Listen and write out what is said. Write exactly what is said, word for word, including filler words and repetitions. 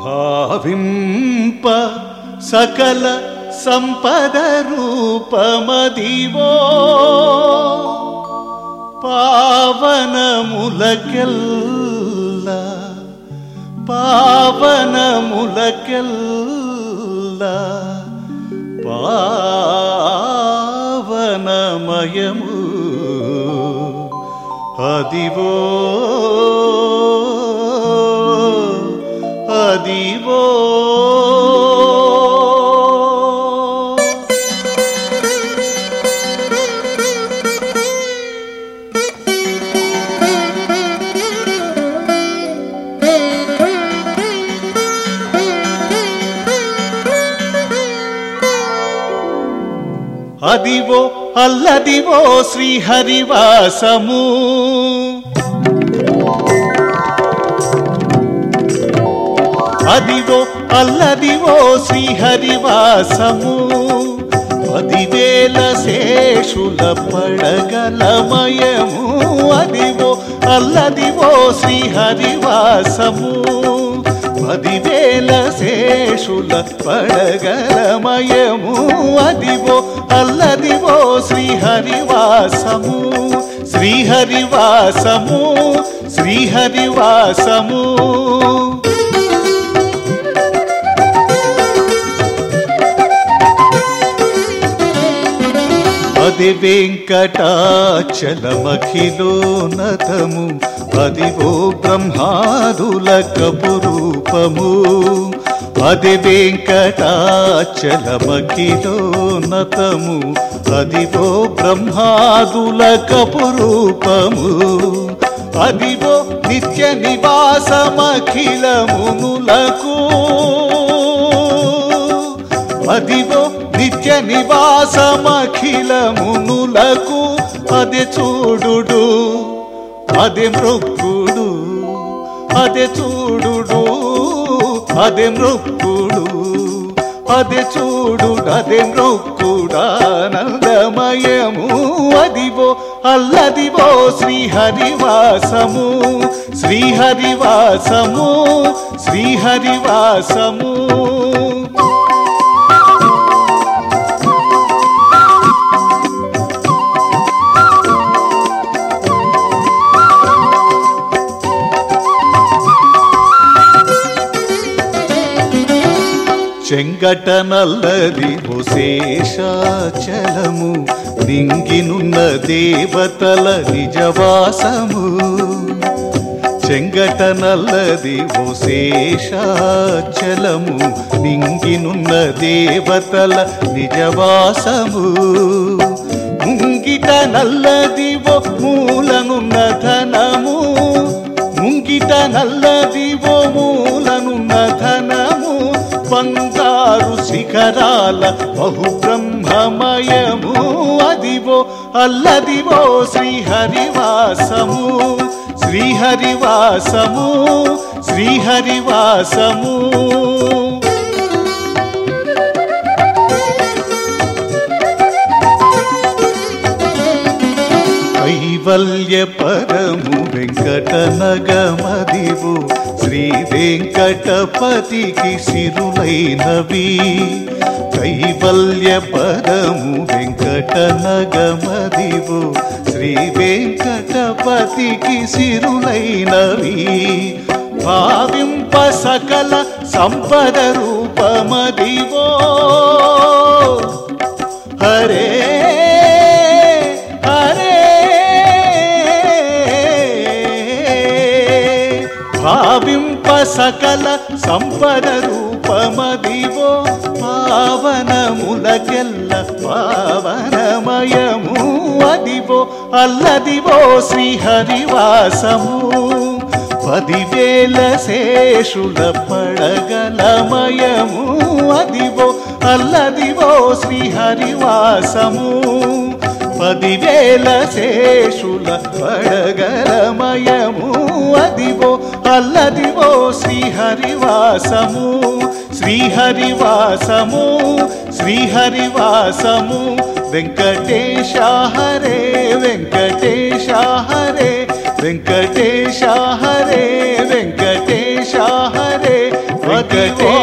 భావింప సకల సంపద రూపమదివో పావనములకెల్ల పావనములకెల్ల పావనమయము అదివో అదివో అదివో అల్లదివో శ్రీహరివాసము అదివో అల్లదివో శ్రీహరివాసము పదివేల శేషుల పడగలమయము అదివో అల్లదివో శ్రీహరివాసము పదివేల శేషుల పడగలమయము అదివో అల్లదివో శ్రీహరివాసము శ్రీహరివాసము శ్రీహరివాసము అది వెంకటాచలమఖిలోన్నతము అదివో బ్రహ్మాదుల కపురూపము అది వెంకటాచలమఖిలోన్నతము అదివో బ్రహ్మాదుల కపురూపము అదివో నిత్య నివాసమఖిలమునులకు అదివో నిత్య నివాసమఖిలమునులకు అదే చూడుడు అదే మృక్కుడు అదే చూడుడు అదే మృక్కుడు అదే చూడు అదే మృక్కుడానందమయము అదివో అల్లదివో శ్రీహరివాసము శ్రీహరివాసము శ్రీహరివాసము చెంగటనల్లదివో శేషాచలము నింగినున్న దేవతల నిజవాసము చెంగటనల్లదివో శేషాచలము నింగినున్న దేవతల నిజవాసము ముంగిట నల్లదివో మూలనున్న ధనము ముంగిట నల్లదివో మూలనున్న ధనము బంగారు శిఖరాల బహుబ్రహ్మమయము అదివో అల్లదివో శ్రీహరివాసము శ్రీహరివాసము శ్రీహరివాసము కైవల్య పరము వెంకటనగమదివో శ్రీ వెంకటపతికి సిరులైనవి కైవల్య పరము వెంకటనగమదివో శ్రీ వెంకటపతికి సిరులైనవి భావింప సకల సంపద రూపమదివో హరే భావింప సకల సంపద రూపమదివో పావనములకెల్ల పావనమయము అదివో అల్లదివో శ్రీహరివాసము పదివేల శేషుల పడగలమయము అదివో అల్లదివో శ్రీహరివాసము పదివేల శేషుల పడగలమయము అదివో అల్లదివో శ్రీహరివాసము శ్రీహరివాసము శ్రీహరివాసము వెంకటేశ హరే వెంకటేశ హరే వెంకటేశ హరే వెంకటేశ హరే వెంకటేశ వెంకటేశ